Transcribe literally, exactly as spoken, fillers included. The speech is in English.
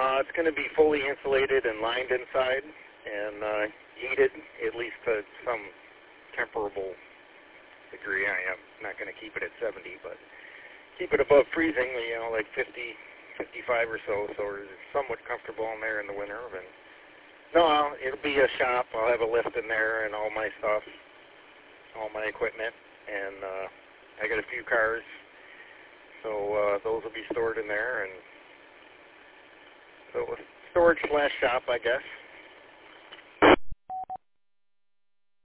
Uh, it's going to be fully insulated and lined inside and uh, heated, at least to some temperable degree. I am not going to keep it at seventy, but keep it above freezing, you know, like fifty, fifty-five or so, so it's somewhat comfortable in there in the winter. And no, I'll, it'll be a shop. I'll have a lift in there and all my stuff, all my equipment, and uh, I got a few cars, so uh, those will be stored in there, and so storage slash shop, I guess.